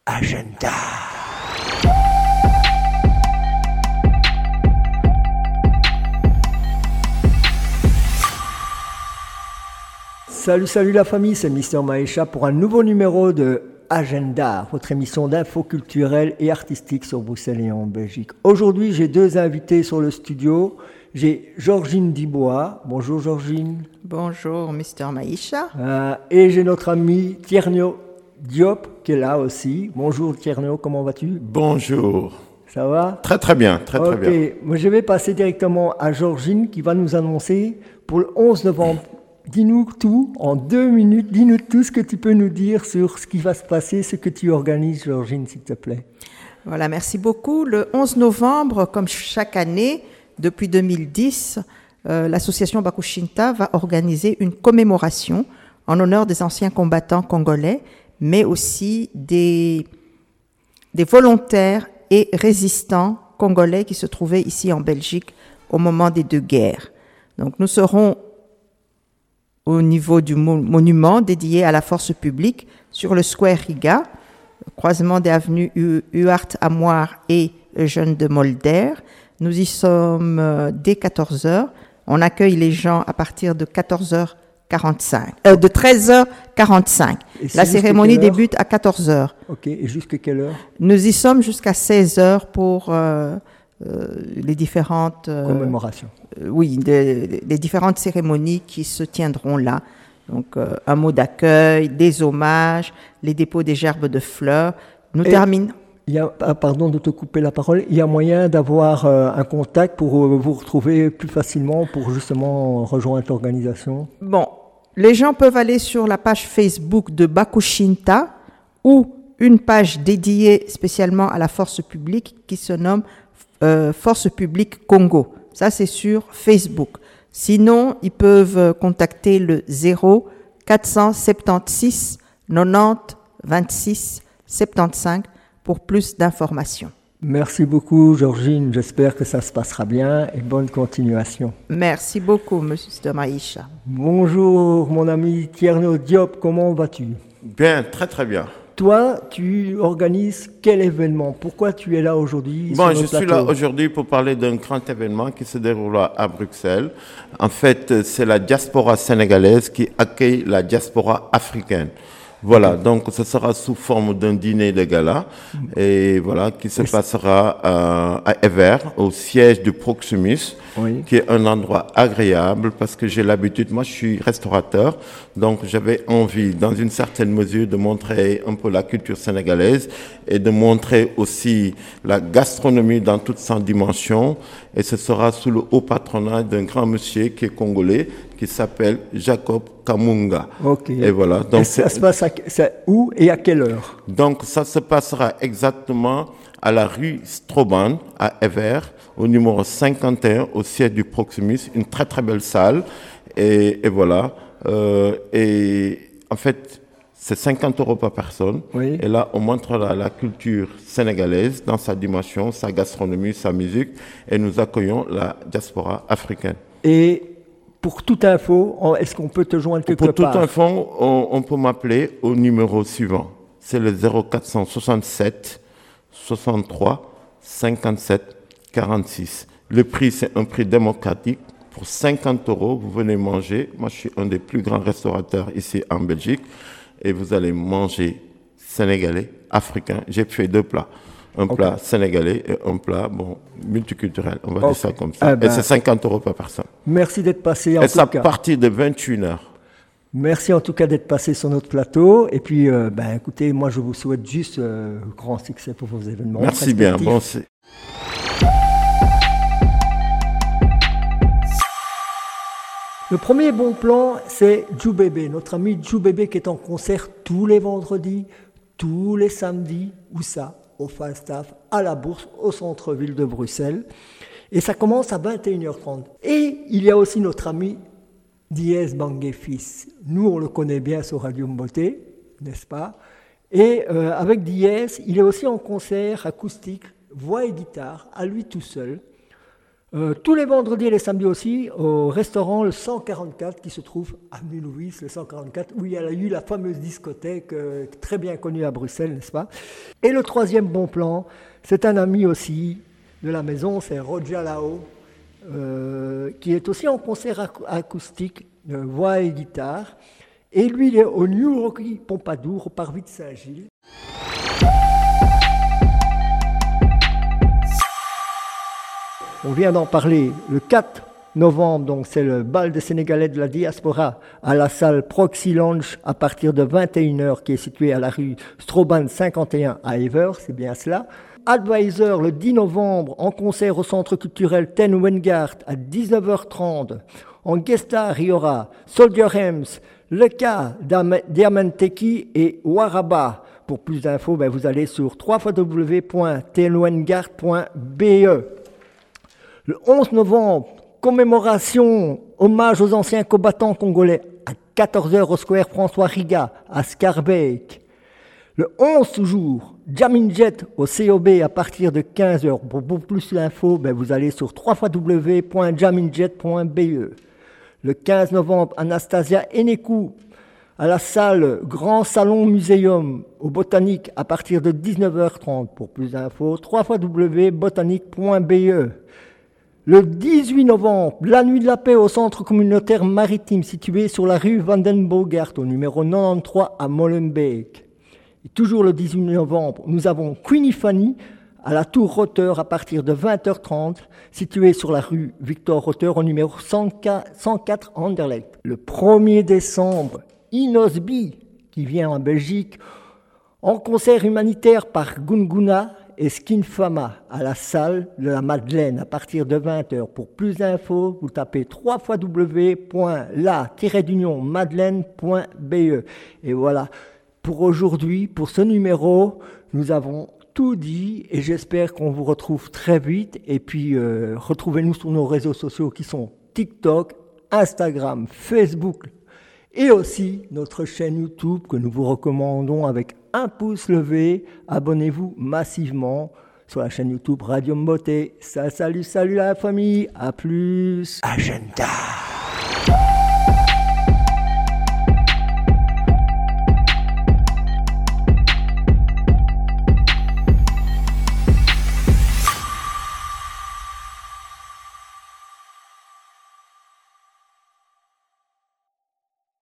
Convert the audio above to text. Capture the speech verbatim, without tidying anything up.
Agenda. Salut, salut la famille, c'est Mister Maïcha pour un nouveau numéro de Agenda, votre émission d'info culturelle et artistique sur Bruxelles et en Belgique. Aujourd'hui, j'ai deux invités sur le studio. J'ai Georgine Dibois. Bonjour Georgine. Bonjour Mister Maïcha. Euh, et j'ai notre ami Tierno Diop qui est là aussi. Bonjour Tierno, comment vas-tu? Bonjour. Ça va? Très très bien, très okay. très bien. Moi, je vais passer directement à Georgine qui va nous annoncer pour le onze novembre. Dis-nous tout, en deux minutes, dis-nous tout ce que tu peux nous dire sur ce qui va se passer, ce que tu organises, Georgine, s'il te plaît. Voilà, merci beaucoup. Le onze novembre, comme chaque année, depuis deux mille dix, euh, l'association Bakushinta va organiser une commémoration en honneur des anciens combattants congolais, mais aussi des, des volontaires et résistants congolais qui se trouvaient ici en Belgique au moment des deux guerres. Donc nous serons au niveau du monument dédié à la force publique sur le Square Riga, croisement des avenues Huart Amoir et Eugène de Molder. Nous y sommes dès quatorze heures. On accueille les gens à partir de quatorze heures quarante-cinq, euh, de treize heures quarante-cinq. La cérémonie débute à quatorze heures. Ok, et jusqu'à quelle heure? Nous y sommes jusqu'à seize heures pour euh, euh, les différentes euh, commémorations. Euh, oui, des, des différentes cérémonies qui se tiendront là. Donc, euh, un mot d'accueil, des hommages, les dépôts des gerbes de fleurs. Nous et terminons. Il y a, pardon de te couper la parole, il y a moyen d'avoir euh, un contact pour euh, vous retrouver plus facilement pour justement rejoindre l'organisation? Bon, les gens peuvent aller sur la page Facebook de Bakushinta ou une page dédiée spécialement à la force publique qui se nomme euh, Force publique Congo. Ça, c'est sur Facebook. Sinon, ils peuvent contacter le zéro quatre cent soixante-seize quatre-vingt-dix vingt-six soixante-quinze pour plus d'informations. Merci beaucoup, Georgine. J'espère que ça se passera bien et bonne continuation. Merci beaucoup, Monsieur Maïcha. Bonjour, mon ami Tierno Diop. Comment vas-tu? Bien, très très bien. Toi, tu organises quel événement? Pourquoi tu es là aujourd'hui? Bon, je suis là aujourd'hui pour parler d'un grand événement qui se déroule à Bruxelles. En fait, c'est la diaspora sénégalaise qui accueille la diaspora africaine. Voilà, okay. Donc ce sera sous forme d'un dîner de gala et voilà qui se oui. passera euh, à Ever, au siège du Proximus, oui. qui est un endroit agréable parce que j'ai l'habitude, moi je suis restaurateur, donc j'avais envie dans une certaine mesure de montrer un peu la culture sénégalaise et de montrer aussi la gastronomie dans toute sa dimension et ce sera sous le haut patronat d'un grand monsieur qui est congolais qui s'appelle Jacob Kamunga. Ok. Et voilà. Donc, et ça se passe à, où et à quelle heure? Donc, ça se passera exactement à la rue Stroban, à Ever, au numéro cinquante et un, au siège du Proximus. Une très, très belle salle. Et, et voilà. Euh, et en fait, c'est cinquante euros par personne. Oui. Et là, on montrera la culture sénégalaise dans sa dimension, sa gastronomie, sa musique. Et nous accueillons la diaspora africaine. Et pour toute info, est-ce qu'on peut te joindre quelque part? Pour toute part? info, on, on peut m'appeler au numéro suivant. C'est le zéro quatre cent soixante-sept soixante-trois cinquante-sept quarante-six. Le prix, c'est un prix démocratique. Pour cinquante euros, vous venez manger. Moi, je suis un des plus grands restaurateurs ici en Belgique. Et vous allez manger sénégalais, africain. J'ai fait deux plats. Un okay. plat sénégalais et un plat bon, multiculturel, on va okay. dire ça comme ça. Ah ben, et c'est cinquante euros par personne. Merci d'être passé en et tout cas. Et c'est à partir de vingt et une heures. Merci en tout cas d'être passé sur notre plateau. Et puis, euh, ben, écoutez, moi je vous souhaite juste euh, grand succès pour vos événements. Merci bien. Bon, c'est... Le premier bon plan, c'est Djoubébé, notre ami Djoubébé qui est en concert tous les vendredis, tous les samedis. Où ça? Au Falstaff, à la Bourse, au centre-ville de Bruxelles. Et ça commence à vingt et une heures trente. Et il y a aussi notre ami Diez Bangué Fils. Nous, on le connaît bien sur Radio Mboté, n'est-ce pas? Et euh, avec Diez, il est aussi en concert acoustique, voix et guitare, à lui tout seul. Euh, tous les vendredis et les samedis aussi, au restaurant le cent quarante-quatre qui se trouve à avenue Louis, le cent quarante-quatre, où il y a eu la fameuse discothèque euh, très bien connue à Bruxelles, n'est-ce pas? Et le troisième bon plan, c'est un ami aussi de la maison, c'est Roger Lao, euh, qui est aussi en concert ac- acoustique, euh, voix et guitare. Et lui, il est au New Rocky Pompadour, au Parvis de Saint-Gilles. On vient d'en parler le quatre novembre, donc c'est le bal des Sénégalais de la diaspora à la salle Proxy Lounge à partir de vingt et une heures qui est située à la rue Stroban cinquante et un à Ever, c'est bien cela. Advisor le dix novembre en concert au centre culturel Ten Wengart à dix-neuf heures trente. En guest star, il y aura Soldier Hems, Leka Diamanteki et Waraba. Pour plus d'infos, ben vous allez sur w w w point ten wengart point b e. Le onze novembre, commémoration, hommage aux anciens combattants congolais à quatorze heures au Square François Riga à Scarbeck. Le onze toujours, Jamin Jet au C O B à partir de quinze heures. Pour, pour plus d'infos, ben vous allez sur w w w point jaminjet point b e. Le quinze novembre, Anastasia Enekou à la salle Grand Salon Muséum au Botanique à partir de dix-neuf heures trente. Pour plus d'infos, w w w point botanique point b e. Le dix-huit novembre, la nuit de la paix au centre communautaire maritime situé sur la rue Vandenbogart au numéro quatre-vingt-treize à Molenbeek. Et toujours le dix-huit novembre, nous avons Queenie Fanny à la Tour Rotter à partir de vingt heures trente, située sur la rue Victor Rotter au numéro cent quatre Anderlecht. Le premier décembre, Inosby, qui vient en Belgique, en concert humanitaire par Gunguna et Skin Fama à la salle de la Madeleine à partir de vingt heures. Pour plus d'infos, vous tapez w w w point la tiret d'union madeleine point b e. Et voilà, pour aujourd'hui, pour ce numéro, nous avons tout dit et j'espère qu'on vous retrouve très vite. Et puis, euh, retrouvez-nous sur nos réseaux sociaux qui sont TikTok, Instagram, Facebook et aussi notre chaîne YouTube que nous vous recommandons avec un pouce levé. Abonnez-vous massivement sur la chaîne YouTube Radio Mboté. Ça, salut, salut la famille. À plus. Agenda.